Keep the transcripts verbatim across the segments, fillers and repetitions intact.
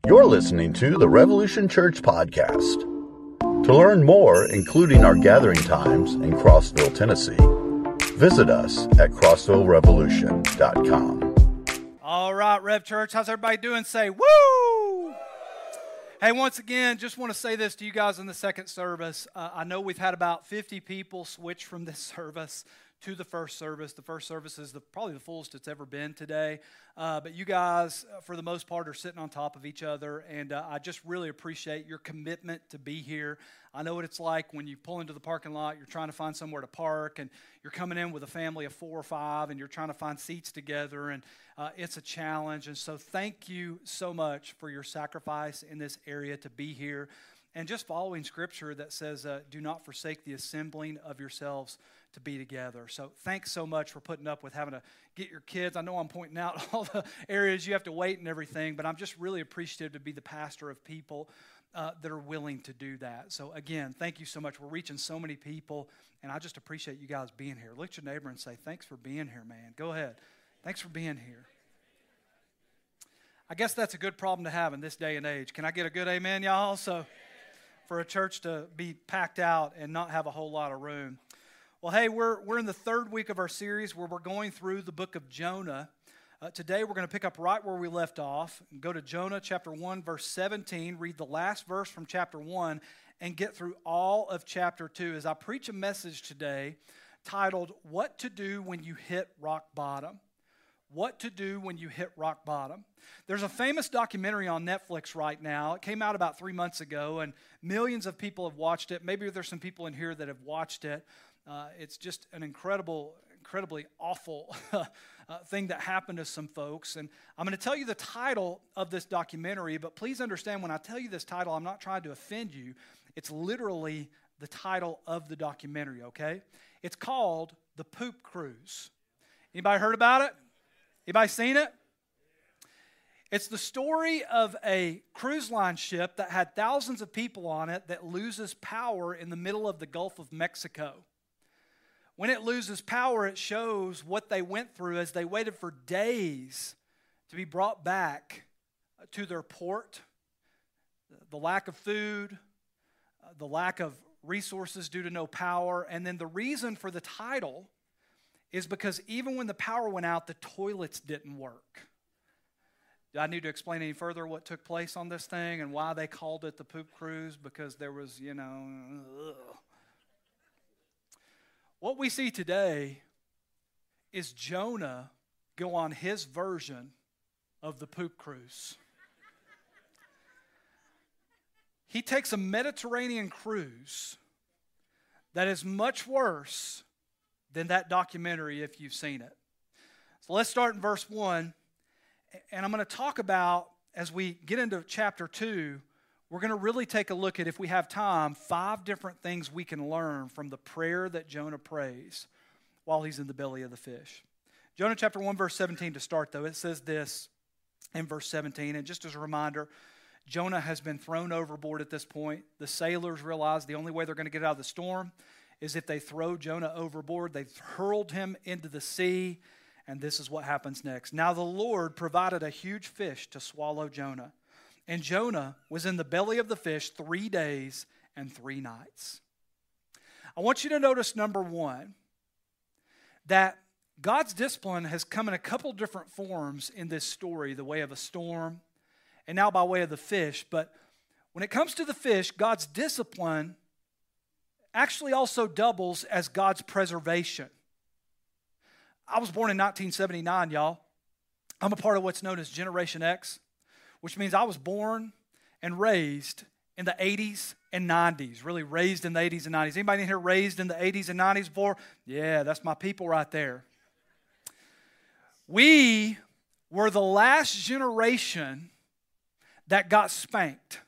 You're listening to the Revolution Church Podcast. To learn more, including our gathering times in Crossville, Tennessee, visit us at crossville revolution dot com. All right, Rev Church, how's everybody doing? Say, woo! Hey, once again, just want to say this to you guys in the second service. Uh, I know we've had about fifty people switch from this service to the first service. The first service is the, probably the fullest it's ever been today. Uh, but you guys, for the most part, are sitting on top of each other, and uh, I just really appreciate your commitment to be here. I know what it's like when you pull into the parking lot, you're trying to find somewhere to park, and you're coming in with a family of four or five, and you're trying to find seats together, and uh, it's a challenge. And so thank you so much for your sacrifice in this area to be here, and just following Scripture that says, uh, do not forsake the assembling of yourselves to be together. So thanks so much for putting up with having to get your kids. I know I'm pointing out all the areas you have to wait and everything, but I'm just really appreciative to be the pastor of people uh, that are willing to do that. So again, thank you so much. We're reaching so many people, and I just appreciate you guys being here. Look at your neighbor and say, thanks for being here, man. Go ahead. Thanks for being here. I guess that's a good problem to have in this day and age. Can I get a good amen, y'all? So for a church to be packed out and not have a whole lot of room. Well, hey, we're we're in the third week of our series where we're going through the book of Jonah. Uh, today we're going to pick up right where we left off and go to Jonah chapter one, verse seventeen, read the last verse from chapter one, and get through all of chapter two as I preach a message today titled, What to Do When You Hit Rock Bottom. What to do when you hit rock bottom. There's a famous documentary on Netflix right now. It came out about three months ago, and millions of people have watched it. Maybe there's some people in here that have watched it. Uh, it's just an incredible, incredibly awful uh, thing that happened to some folks. And I'm going to tell you the title of this documentary, but please understand when I tell you this title, I'm not trying to offend you. It's literally the title of the documentary, okay? It's called The Poop Cruise. Anybody heard about it? Anybody seen it? It's the story of a cruise line ship that had thousands of people on it that loses power in the middle of the Gulf of Mexico. When it loses power, it shows what they went through as they waited for days to be brought back to their port. The lack of food, the lack of resources due to no power, and then the reason for the title is because even when the power went out, the toilets didn't work. Do I need to explain any further what took place on this thing and why they called it the Poop Cruise? Because there was, you know, ugh. What we see today is Jonah go on his version of the Poop Cruise. He takes a Mediterranean cruise that is much worse than that documentary if you've seen it. So let's start in verse one, and I'm going to talk about, as we get into chapter two, we're going to really take a look at, if we have time, five different things we can learn from the prayer that Jonah prays while he's in the belly of the fish. Jonah chapter one, verse seventeen to start, though. It says this in verse seventeen, and just as a reminder, Jonah has been thrown overboard at this point. The sailors realize the only way they're going to get out of the storm is if they throw Jonah overboard. They've hurled him into the sea, and this is what happens next. Now the Lord provided a huge fish to swallow Jonah. And Jonah was in the belly of the fish three days and three nights. I want you to notice, number one, that God's discipline has come in a couple different forms in this story, the way of a storm, and now by way of the fish. But when it comes to the fish, God's discipline actually also doubles as God's preservation. I was born in nineteen seventy-nine, y'all. I'm a part of what's known as Generation X, which means I was born and raised in the eighties and nineties, really raised in the eighties and nineties. Anybody in here raised in the eighties and nineties before? Yeah, that's my people right there. We were the last generation that got spanked.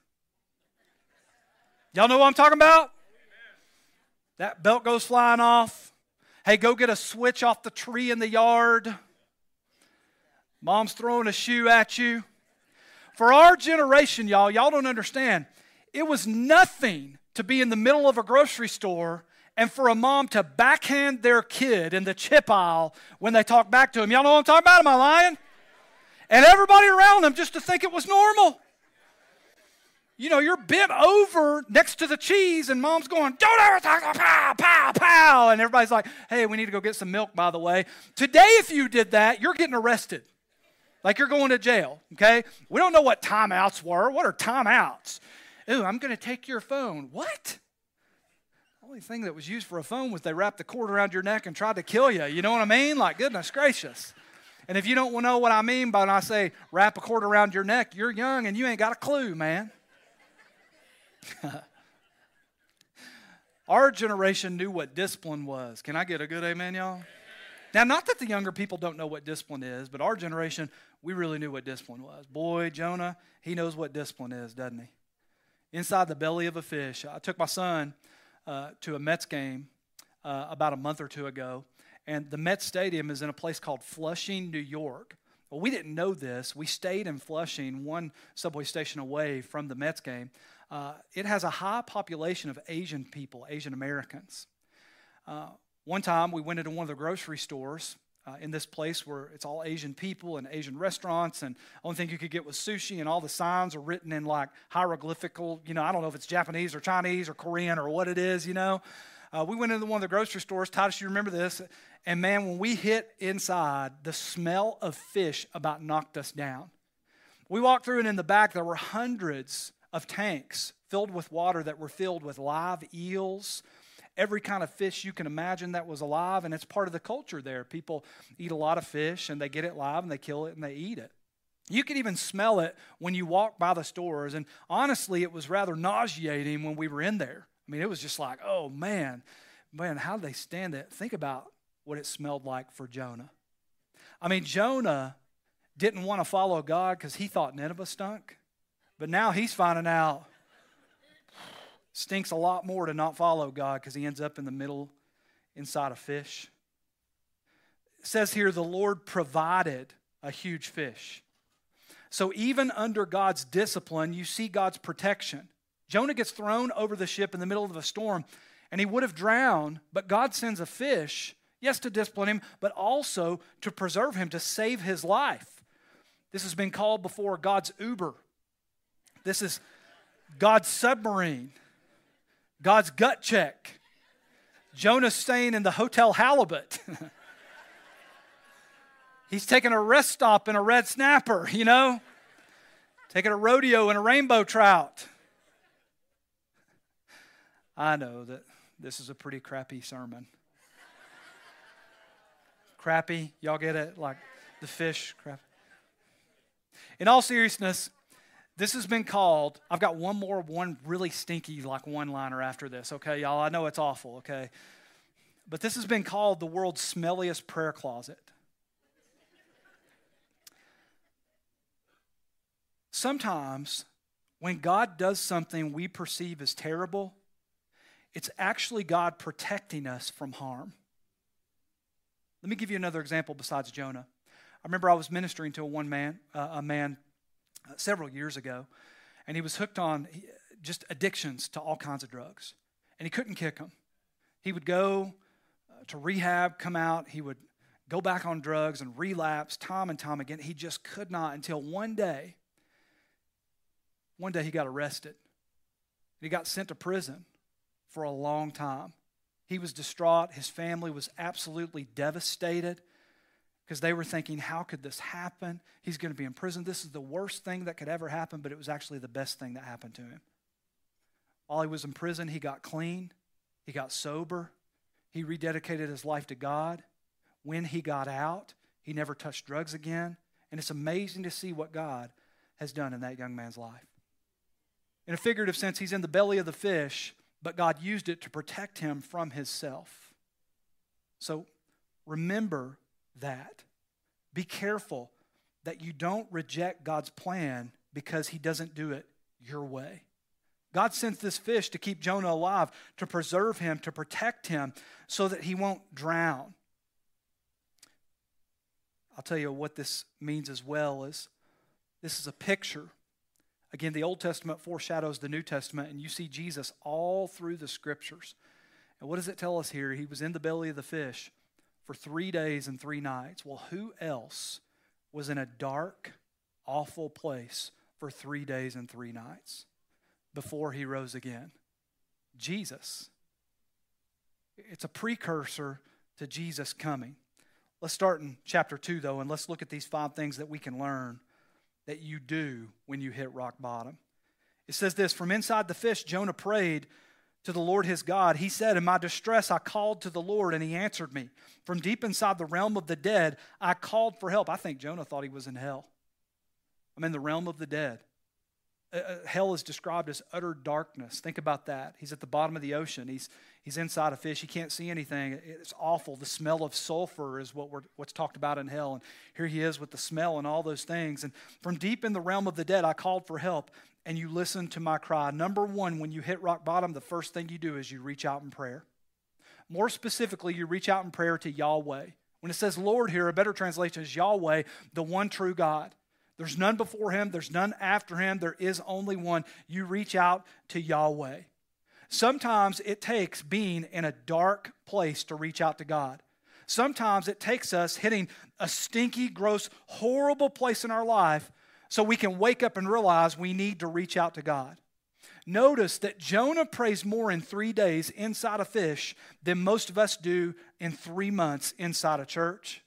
Y'all know what I'm talking about? That belt goes flying off. Hey, go get a switch off the tree in the yard. Mom's throwing a shoe at you. For our generation, y'all, y'all don't understand. It was nothing to be in the middle of a grocery store and for a mom to backhand their kid in the chip aisle when they talk back to him. Y'all know what I'm talking about? Am I lying? And everybody around them just to think it was normal. You know, you're bent over next to the cheese, and mom's going, don't ever talk to pow, pow, pow. And everybody's like, hey, we need to go get some milk, by the way. Today, if you did that, you're getting arrested. Like you're going to jail, okay? We don't know what timeouts were. What are timeouts? Ooh, I'm going to take your phone. What? The only thing that was used for a phone was they wrapped the cord around your neck and tried to kill you. You know what I mean? Like, goodness gracious. And if you don't know what I mean by when I say wrap a cord around your neck, you're young and you ain't got a clue, man. Our generation knew what discipline was. Can I get a good amen, y'all? Now, not that the younger people don't know what discipline is, but our generation, we really knew what discipline was. Boy, Jonah, he knows what discipline is, doesn't he? Inside the belly of a fish. I took my son uh, to a Mets game uh, about a month or two ago, and the Mets Stadium is in a place called Flushing, New York. Well, we didn't know this. We stayed in Flushing, one subway station away from the Mets game. Uh, it has a high population of Asian people, Asian Americans. Uh, one time we went into one of the grocery stores uh, in this place where it's all Asian people and Asian restaurants, and the only thing you could get was sushi, and all the signs are written in like hieroglyphical, you know, I don't know if it's Japanese or Chinese or Korean or what it is, you know. Uh, we went into one of the grocery stores. Titus, you remember this? And man, when we hit inside, the smell of fish about knocked us down. We walked through, and in the back there were hundreds of tanks filled with water that were filled with live eels, every kind of fish you can imagine that was alive, and it's part of the culture there. People eat a lot of fish, and they get it live, and they kill it, and they eat it. You could even smell it when you walk by the stores, and honestly, it was rather nauseating when we were in there. I mean, it was just like, oh, man, man, how did they stand it? Think about what it smelled like for Jonah. I mean, Jonah didn't want to follow God because he thought Nineveh stunk. But now he's finding out stinks a lot more to not follow God because he ends up in the middle inside a fish. It says here, the Lord provided a huge fish. So even under God's discipline, you see God's protection. Jonah gets thrown over the ship in the middle of a storm, and he would have drowned, but God sends a fish, yes, to discipline him, but also to preserve him, to save his life. This has been called before God's Uber. This is God's submarine, God's gut check. Jonah's staying in the Hotel Halibut. He's taking a rest stop in a red snapper, you know, taking a rodeo in a rainbow trout. I know that this is a pretty crappy sermon. Crappy, y'all get it? Like the fish, crap. In all seriousness, this has been called, I've got one more, one really stinky like one-liner after this, okay, y'all? I know it's awful, okay? But this has been called the world's smelliest prayer closet. Sometimes when God does something we perceive as terrible, it's actually God protecting us from harm. Let me give you another example besides Jonah. I remember I was ministering to a one man, uh, a man uh, several years ago, and he was hooked on just addictions to all kinds of drugs, and he couldn't kick them. He would go uh, to rehab, come out, he would go back on drugs and relapse time and time again. He just could not until one day, one day he got arrested. He got sent to prison for a long time. He was distraught. His family was absolutely devastated because they were thinking, how could this happen? He's going to be in prison. This is the worst thing that could ever happen, but it was actually the best thing that happened to him. While he was in prison, he got clean. He got sober. He rededicated his life to God. When he got out, he never touched drugs again. And it's amazing to see what God has done in that young man's life. In a figurative sense, he's in the belly of the fish, but God used it to protect him from himself. So remember that. Be careful that you don't reject God's plan because he doesn't do it your way. God sent this fish to keep Jonah alive, to preserve him, to protect him so that he won't drown. I'll tell you what this means as well is this is a picture. Again, the Old Testament foreshadows the New Testament, and you see Jesus all through the Scriptures. And what does it tell us here? He was in the belly of the fish for three days and three nights. Well, who else was in a dark, awful place for three days and three nights? before he rose again? Jesus. It's a precursor to Jesus coming. Let's start in chapter two, though, and let's look at these five things that we can learn that you do when you hit rock bottom. It says this, from inside the fish, Jonah prayed to the Lord his God. He said, in my distress, I called to the Lord, and he answered me. From deep inside the realm of the dead, I called for help. I think Jonah thought he was in hell. I'm in the realm of the dead. Uh, hell is described as utter darkness. Think about that. He's at the bottom of the ocean. He's he's inside a fish. He can't see anything. It's awful. The smell of sulfur is what we're, what's talked about in hell. And here he is with the smell and all those things. And from deep in the realm of the dead, I called for help, and you listened to my cry. Number one, when you hit rock bottom, the first thing you do is you reach out in prayer. More specifically, you reach out in prayer to Yahweh. When it says Lord here, a better translation is Yahweh, the one true God. There's none before him. There's none after him. There is only one. You reach out to Yahweh. Sometimes it takes being in a dark place to reach out to God. Sometimes it takes us hitting a stinky, gross, horrible place in our life so we can wake up and realize we need to reach out to God. Notice that Jonah prays more in three days inside a fish than most of us do in three months inside a church.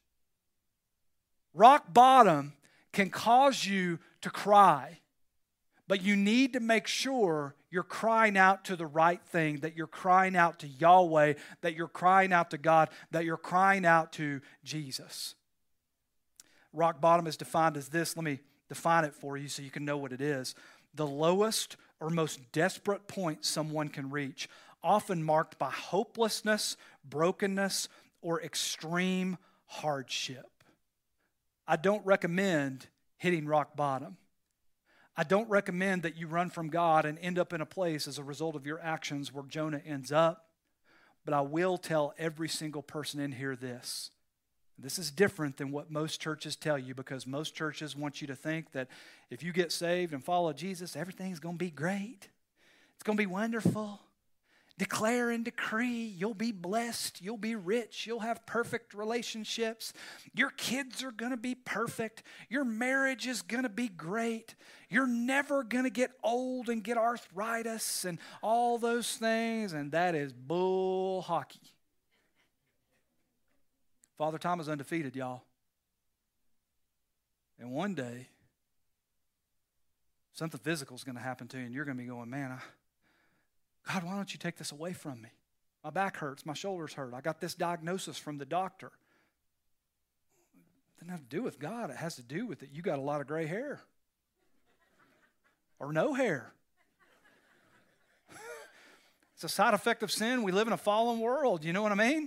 Rock bottom can cause you to cry, but you need to make sure you're crying out to the right thing, that you're crying out to Yahweh, that you're crying out to God, that you're crying out to Jesus. Rock bottom is defined as this. Let me define it for you so you can know what it is. The lowest or most desperate point someone can reach, often marked by hopelessness, brokenness, or extreme hardship. I don't recommend hitting rock bottom. I don't recommend that you run from God and end up in a place as a result of your actions where Jonah ends up. But I will tell every single person in here this. This is different than what most churches tell you, because most churches want you to think that if you get saved and follow Jesus, everything's going to be great. It's going to be wonderful. Declare and decree, you'll be blessed, you'll be rich, you'll have perfect relationships. Your kids are going to be perfect. Your marriage is going to be great. You're never going to get old and get arthritis and all those things, and that is bull hockey. Father Tom is undefeated, y'all. And one day, something physical is going to happen to you, and you're going to be going, man, I... God, why don't you take this away from me? My back hurts. My shoulders hurt. I got this diagnosis from the doctor. It doesn't have to do with God. It has to do with that you got a lot of gray hair. Or no hair. It's a side effect of sin. We live in a fallen world. You know what I mean?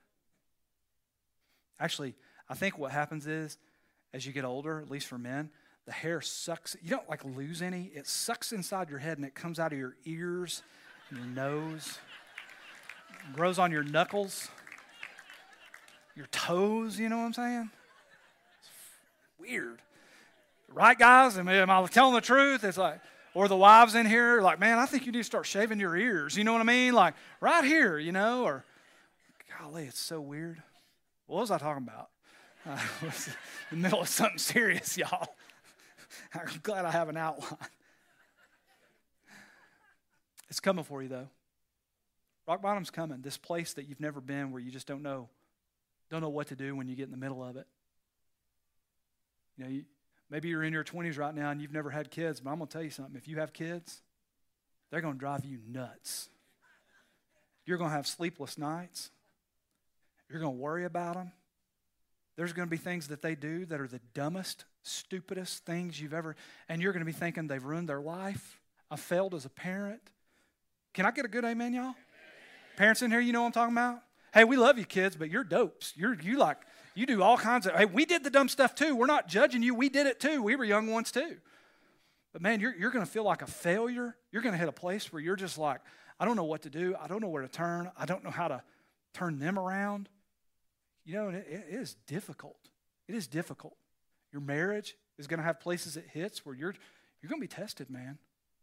Actually, I think what happens is, as you get older, at least for men, the hair sucks. You don't like lose any. It sucks inside your head and it comes out of your ears, your nose, grows on your knuckles, your toes, you know what I'm saying? It's weird. Right, guys? Am I, am I telling the truth? It's like, or the wives in here, like, man, I think you need to start shaving your ears. You know what I mean? Like, right here, you know? Or, golly, it's so weird. What was I talking about? I was in the middle of something serious, y'all. I'm glad I have an outline. It's coming for you, though. Rock bottom's coming. This place that you've never been, where you just don't know, don't know what to do when you get in the middle of it. You know, you, maybe you're in your twenties right now and you've never had kids, but I'm going to tell you something. If you have kids, they're going to drive you nuts. You're going to have sleepless nights. You're going to worry about them. There's going to be things that they do that are the dumbest, stupidest things you've ever, and you're going to be thinking they've ruined their life. I failed as a parent. Can I get a good amen, y'all? Amen. Parents in here, you know what I'm talking about? Hey, we love you kids, but you're dopes. You're you like you do all kinds of. Hey, we did the dumb stuff too. We're not judging you. We did it too. We were young ones too. But man, you're you're going to feel like a failure. You're going to hit a place where you're just like, I don't know what to do. I don't know where to turn. I don't know how to turn them around. You know, it, it is difficult. It is difficult. Your marriage is going to have places it hits where you're you're going to be tested, man.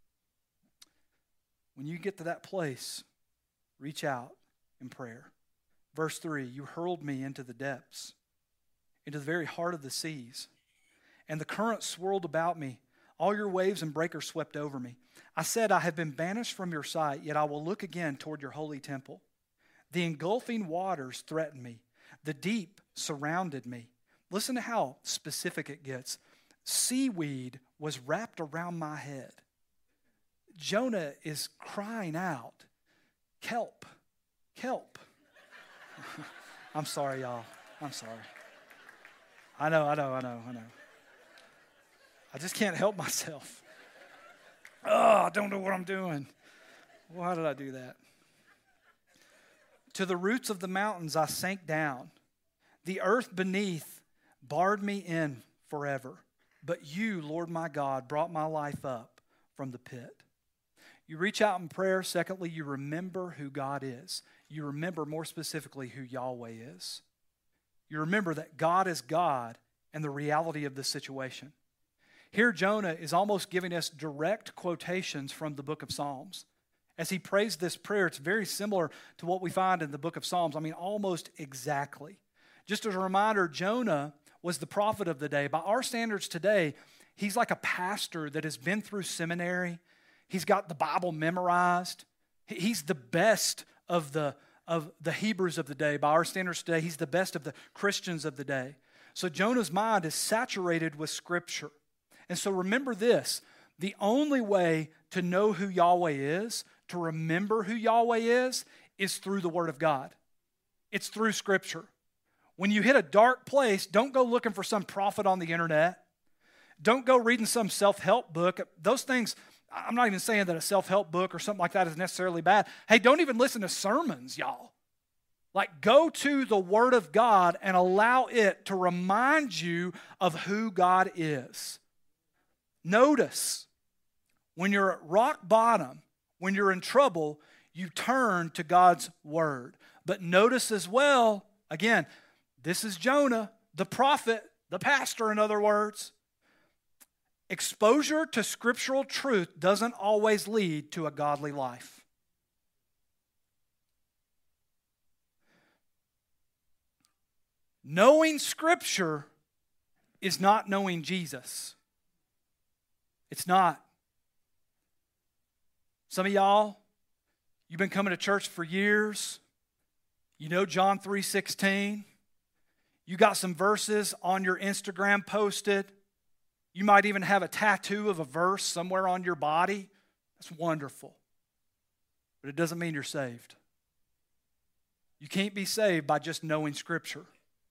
When you get to that place, reach out in prayer. Verse three, you hurled me into the depths, into the very heart of the seas, and the current swirled about me. All your waves and breakers swept over me. I said, I have been banished from your sight, yet I will look again toward your holy temple. The engulfing waters threatened me. The deep surrounded me. Listen to how specific it gets. Seaweed was wrapped around my head. Jonah is crying out, kelp, kelp. I'm sorry, y'all. I'm sorry. I know, I know, I know, I know. I just can't help myself. Oh, I don't know what I'm doing. Why did I do that? To the roots of the mountains I sank down. The earth beneath barred me in forever. But you, Lord my God, brought my life up from the pit. You reach out in prayer. Secondly, you remember who God is. You remember more specifically who Yahweh is. You remember that God is God and the reality of the situation. Here Jonah is almost giving us direct quotations from the book of Psalms. As he prays this prayer, it's very similar to what we find in the book of Psalms. I mean, almost exactly. Just as a reminder, Jonah was the prophet of the day. By our standards today, he's like a pastor that has been through seminary. He's got the Bible memorized. He's the best of the, of the Hebrews of the day. By our standards today, he's the best of the Christians of the day. So Jonah's mind is saturated with Scripture. And so remember this, the only way to know who Yahweh is, to remember who Yahweh is, is through the Word of God. It's through Scripture. When you hit a dark place, don't go looking for some prophet on the internet. Don't go reading some self-help book. Those things, I'm not even saying that a self-help book or something like that is necessarily bad. Hey, don't even listen to sermons, y'all. Like, go to the Word of God and allow it to remind you of who God is. Notice, when you're at rock bottom, when you're in trouble, you turn to God's Word. But notice as well, again, this is Jonah, the prophet, the pastor, in other words. Exposure to scriptural truth doesn't always lead to a godly life. Knowing Scripture is not knowing Jesus. It's not. Some of y'all, you've been coming to church for years. You know John three sixteen. You got some verses on your Instagram posted. You might even have a tattoo of a verse somewhere on your body. That's wonderful. But it doesn't mean you're saved. You can't be saved by just knowing Scripture.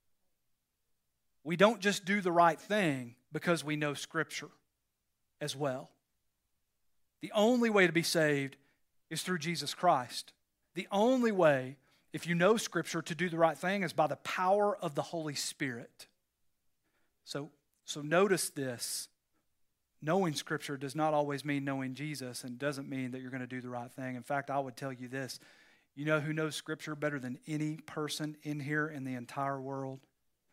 We don't just do the right thing because we know Scripture as well. The only way to be saved is through Jesus Christ. The only way, if you know Scripture, to do the right thing is by the power of the Holy Spirit. So, so notice this. Knowing Scripture does not always mean knowing Jesus, and doesn't mean that you're going to do the right thing. In fact, I would tell you this. You know who knows Scripture better than any person in here in the entire world?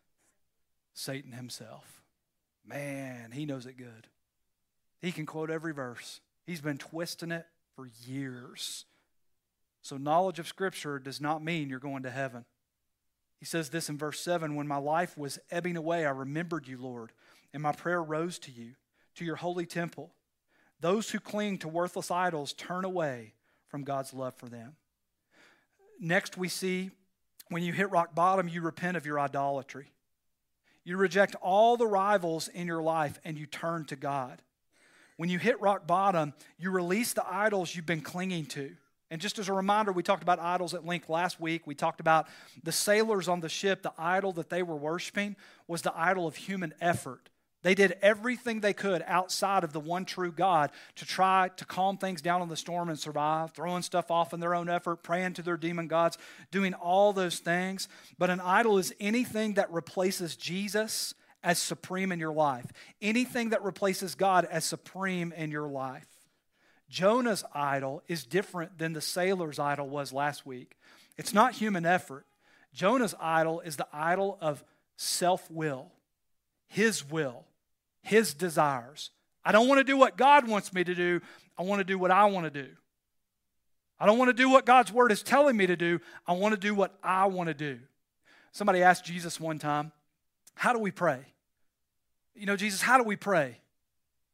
Satan himself. Man, he knows it good. He can quote every verse. He's been twisting it for years. So knowledge of Scripture does not mean you're going to heaven. He says this in verse seven, when my life was ebbing away, I remembered you, Lord, and my prayer rose to you, to your holy temple. Those who cling to worthless idols turn away from God's love for them. Next we see, when you hit rock bottom, you repent of your idolatry. You reject all the rivals in your life and you turn to God. When you hit rock bottom, you release the idols you've been clinging to. And just as a reminder, we talked about idols at length last week. We talked about the sailors on the ship. The idol that they were worshiping was the idol of human effort. They did everything they could outside of the one true God to try to calm things down on the storm and survive, throwing stuff off in their own effort, praying to their demon gods, doing all those things. But an idol is anything that replaces Jesus as supreme in your life. Anything that replaces God as supreme in your life. Jonah's idol is different than the sailor's idol was last week. It's not human effort. Jonah's idol is the idol of self-will, his will, his desires. I don't want to do what God wants me to do. I want to do what I want to do. I don't want to do what God's word is telling me to do. I want to do what I want to do. Somebody asked Jesus one time, how do we pray? You know, Jesus, how do we pray?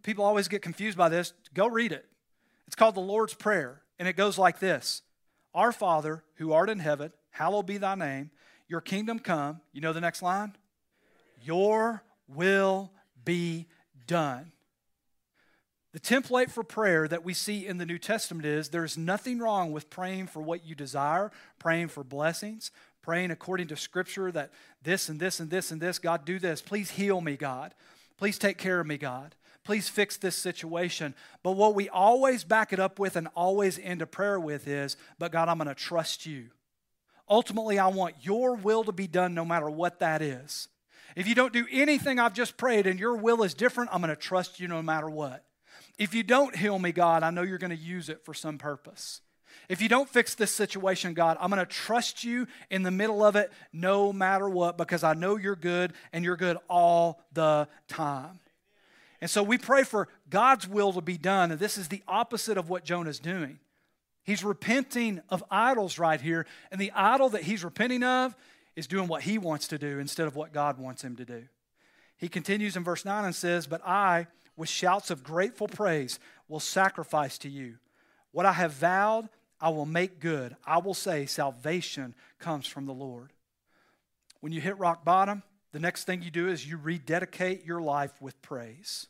people always get confused by this. Go read it. It's called the Lord's Prayer, and it goes like this. Our Father, who art in heaven, hallowed be thy name. Your kingdom come. You know the next line? Your will be done. The template for prayer that we see in the New Testament is there's nothing wrong with praying for what you desire, praying for blessings, praying according to Scripture that this and this and this and this, God, do this. Please heal me, God. Please take care of me, God. Please fix this situation. But what we always back it up with and always end a prayer with is, but God, I'm going to trust you. Ultimately, I want your will to be done no matter what that is. If you don't do anything I've just prayed and your will is different, I'm going to trust you no matter what. If you don't heal me, God, I know you're going to use it for some purpose. If you don't fix this situation, God, I'm going to trust you in the middle of it no matter what because I know you're good and you're good all the time. And so we pray for God's will to be done, and this is the opposite of what Jonah's doing. He's repenting of idols right here, and the idol that he's repenting of is doing what he wants to do instead of what God wants him to do. He continues in verse nine and says, but I, with shouts of grateful praise, will sacrifice to you. What I have vowed, I will make good. I will say salvation comes from the Lord. When you hit rock bottom, the next thing you do is you rededicate your life with praise.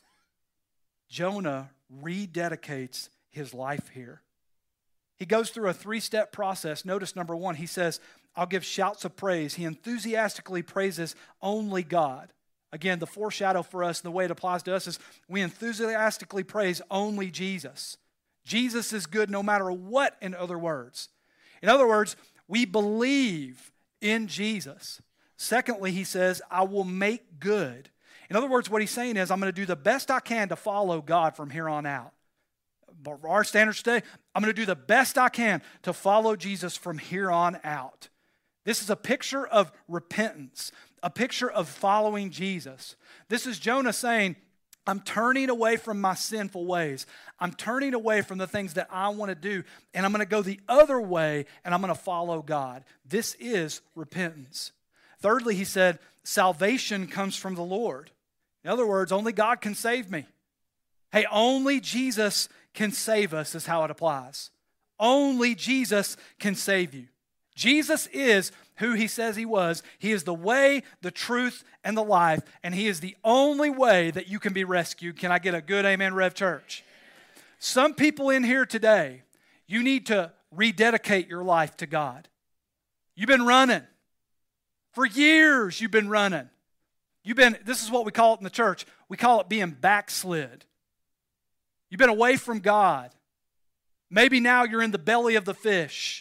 Jonah rededicates his life here. He goes through a three-step process. Notice number one, he says, I'll give shouts of praise. He enthusiastically praises only God. Again, the foreshadow for us, the way it applies to us is we enthusiastically praise only Jesus. Jesus is good no matter what, in other words. In other words, we believe in Jesus. Secondly, he says, I will make good. In other words, what he's saying is, I'm going to do the best I can to follow God from here on out. For our standards today, I'm going to do the best I can to follow Jesus from here on out. This is a picture of repentance, a picture of following Jesus. This is Jonah saying, I'm turning away from my sinful ways. I'm turning away from the things that I want to do, and I'm going to go the other way, and I'm going to follow God. This is repentance. Thirdly, he said, salvation comes from the Lord. In other words, only God can save me. Hey, only Jesus can save us is how it applies. Only Jesus can save you. Jesus is who he says he was. He is the way, the truth, and the life, and he is the only way that you can be rescued. Can I get a good amen, Rev Church? Some people in here today, you need to rededicate your life to God. You've been running. For years you've been running. You've been, this is what we call it in the church. We call it being backslid. You've been away from God. Maybe now you're in the belly of the fish.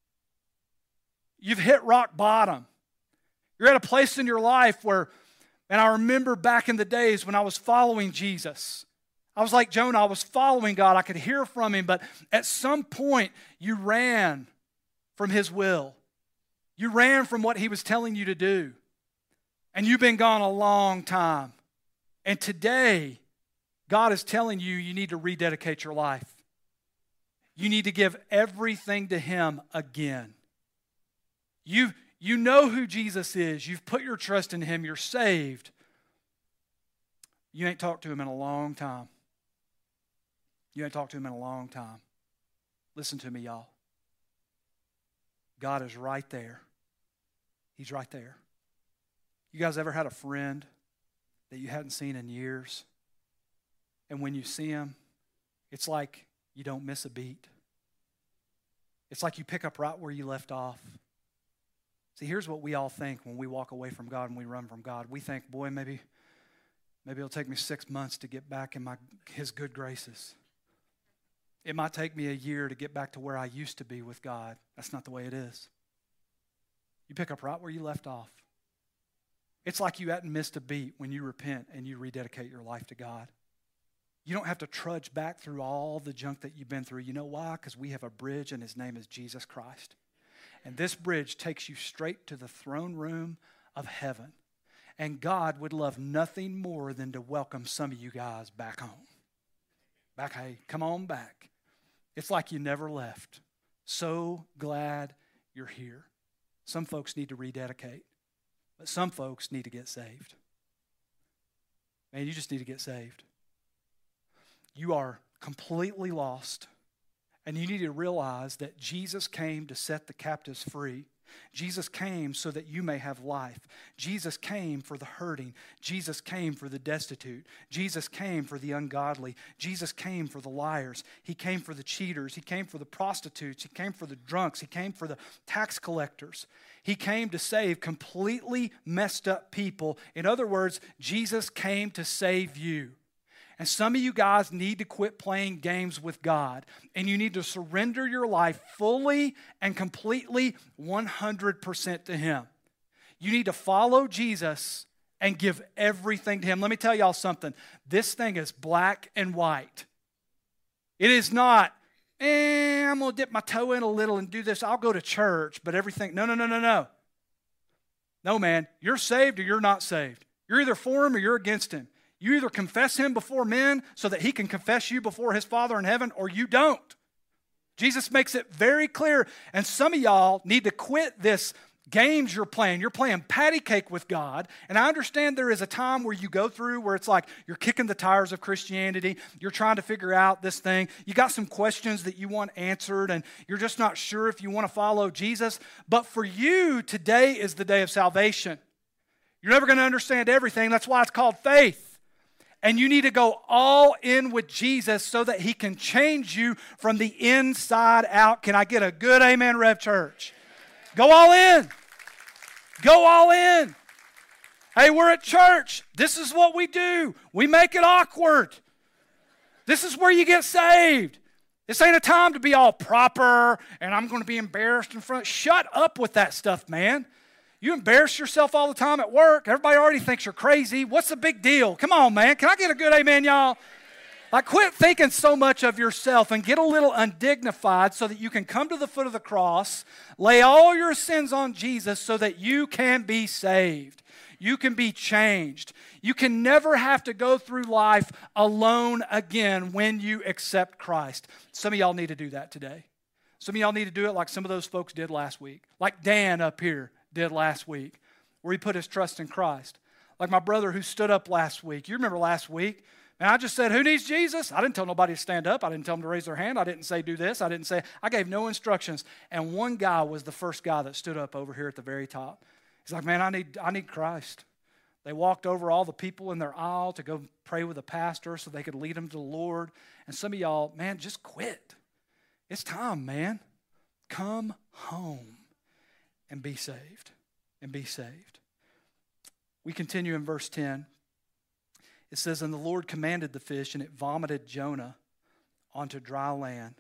You've hit rock bottom. You're at a place in your life where, and I remember back in the days when I was following Jesus. I was like Jonah, I was following God. I could hear from him, but at some point you ran from his will. You ran from what he was telling you to do. And you've been gone a long time. And today, God is telling you you need to rededicate your life. You need to give everything to him again. You, you know who Jesus is. You've put your trust in him. You're saved. You ain't talked to him in a long time. You ain't talked to him in a long time. Listen to me, y'all. God is right there. He's right there. You guys ever had a friend that you hadn't seen in years? And when you see him, it's like you don't miss a beat. It's like you pick up right where you left off. See, here's what we all think when we walk away from God and we run from God. We think, boy, maybe, maybe it'll take me six months to get back in my his good graces. It might take me a year to get back to where I used to be with God. That's not the way it is. You pick up right where you left off. It's like you hadn't missed a beat when you repent and you rededicate your life to God. You don't have to trudge back through all the junk that you've been through. You know why? Because we have a bridge and his name is Jesus Christ. And this bridge takes you straight to the throne room of heaven. And God would love nothing more than to welcome some of you guys back home. Back, hey, come on back. It's like you never left. So glad you're here. Some folks need to rededicate. But some folks need to get saved. Man, you just need to get saved. you are completely lost, and you need to realize that Jesus came to set the captives free. Jesus came so that you may have life. Jesus came for the hurting. Jesus came for the destitute. Jesus came for the ungodly. Jesus came for the liars. He came for the cheaters. He came for the prostitutes. He came for the drunks. He came for the tax collectors. He came to save completely messed up people. In other words, Jesus came to save you. And some of you guys need to quit playing games with God. And you need to surrender your life fully and completely one hundred percent to Him. You need to follow Jesus and give everything to Him. Let me tell y'all something. This thing is black and white. It is not, eh, I'm going to dip my toe in a little and do this. I'll go to church, but everything. No, no, no, no, no. No, man. You're saved or you're not saved. You're either for Him or you're against Him. You either confess Him before men so that He can confess you before His Father in heaven, or you don't. Jesus makes it very clear. And some of y'all need to quit this games you're playing. You're playing patty cake with God. And I understand there is a time where you go through where it's like you're kicking the tires of Christianity. You're trying to figure out this thing. You got some questions that you want answered, and you're just not sure if you want to follow Jesus. But for you, today is the day of salvation. You're never going to understand everything. That's why it's called faith. And you need to go all in with Jesus so that He can change you from the inside out. Can I get a good amen, Rev Church? Go all in. Go all in. Hey, we're at church. This is what we do. We make it awkward. This is where you get saved. This ain't a time to be all proper and I'm going to be embarrassed in front. Shut up with that stuff, man. You embarrass yourself all the time at work. Everybody already thinks you're crazy. What's the big deal? Come on, man. Can I get a good amen, y'all? Like, quit thinking so much of yourself and get a little undignified so that you can come to the foot of the cross, lay all your sins on Jesus so that you can be saved. You can be changed. You can never have to go through life alone again when you accept Christ. Some of y'all need to do that today. Some of y'all need to do it like some of those folks did last week. Like Dan up here did last week, where he put his trust in Christ. Like my brother who stood up last week. You remember last week? And I just said, who needs Jesus? I didn't tell nobody to stand up. I didn't tell them to raise their hand. I didn't say do this. I didn't say, I gave no instructions. And one guy was the first guy that stood up over here at the very top. He's like, man, I need, I need Christ. They walked over all the people in their aisle to go pray with the pastor so they could lead them to the Lord. And some of y'all, man, just quit. It's time, man. Come home. And be saved, and be saved. We continue in verse ten. It says, and the Lord commanded the fish, and it vomited Jonah onto dry land.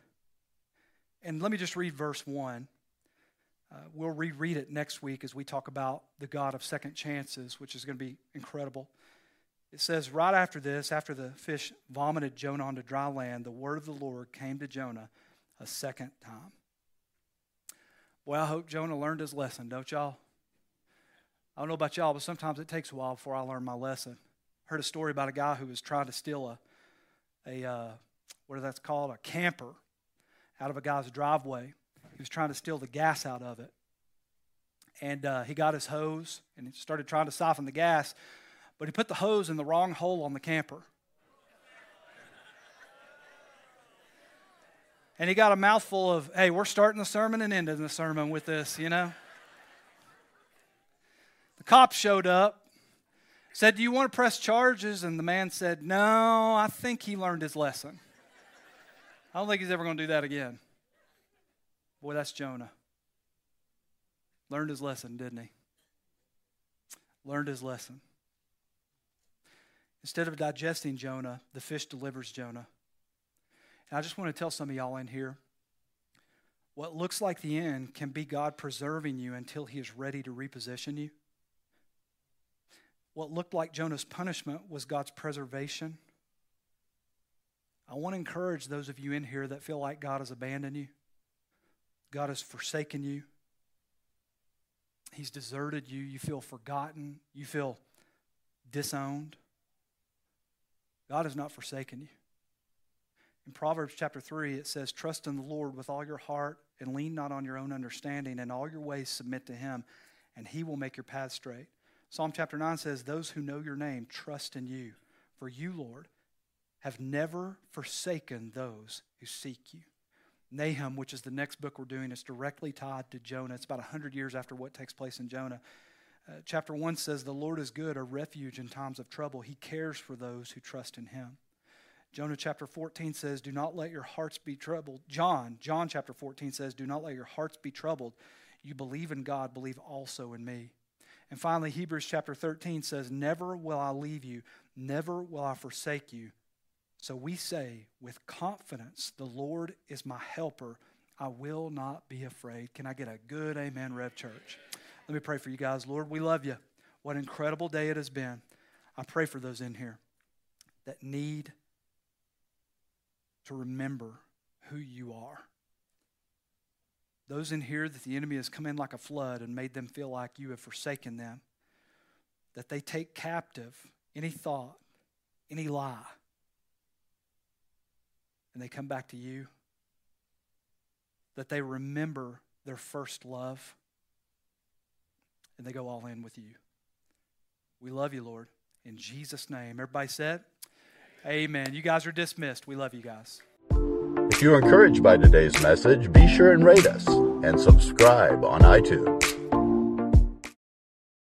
And let me just read verse one. Uh, we'll reread it next week as we talk about the God of second chances, which is going to be incredible. It says, right after this, after the fish vomited Jonah onto dry land, the word of the Lord came to Jonah a second time. Well, I hope Jonah learned his lesson, don't y'all? I don't know about y'all, but sometimes it takes a while before I learn my lesson. I heard a story about a guy who was trying to steal a, a uh, what is that called, a camper out of a guy's driveway. He was trying to steal the gas out of it. And uh, he got his hose and he started trying to siphon the gas, but he put the hose in the wrong hole on the camper. And he got a mouthful of, hey, we're starting the sermon and ending the sermon with this, you know. The cops showed up, said, do you want to press charges? And the man said, no, I think he learned his lesson. I don't think he's ever going to do that again. Boy, that's Jonah. Learned his lesson, didn't he? Learned his lesson. Instead of digesting Jonah, the fish delivers Jonah. And I just want to tell some of y'all in here, what looks like the end can be God preserving you until He is ready to reposition you. What looked like Jonah's punishment was God's preservation. I want to encourage those of you in here that feel like God has abandoned you. God has forsaken you. He's deserted you. You feel forgotten. You feel disowned. God has not forsaken you. In Proverbs chapter three, it says, trust in the Lord with all your heart and lean not on your own understanding. In all your ways submit to Him, and He will make your path straight. Psalm chapter nine says, those who know your name trust in you. For you, Lord, have never forsaken those who seek you. Nahum, which is the next book we're doing, is directly tied to Jonah. It's about one hundred years after what takes place in Jonah. Uh, chapter one says, the Lord is good, a refuge in times of trouble. He cares for those who trust in him. Jonah chapter fourteen says, do not let your hearts be troubled. John, John chapter fourteen says, do not let your hearts be troubled. You believe in God, believe also in me. And finally, Hebrews chapter thirteen says, never will I leave you, never will I forsake you. So we say with confidence, the Lord is my helper. I will not be afraid. Can I get a good amen, Rev Church? Let me pray for you guys. Lord, we love you. What an incredible day it has been. I pray for those in here that need to remember who you are. Those in here that the enemy has come in like a flood and made them feel like you have forsaken them. That they take captive any thought, any lie, and they come back to you. That they remember their first love and they go all in with you. We love you, Lord. In Jesus' name. Everybody said, amen. You guys are dismissed. We love you guys. If you're encouraged by today's message, be sure and rate us and subscribe on iTunes.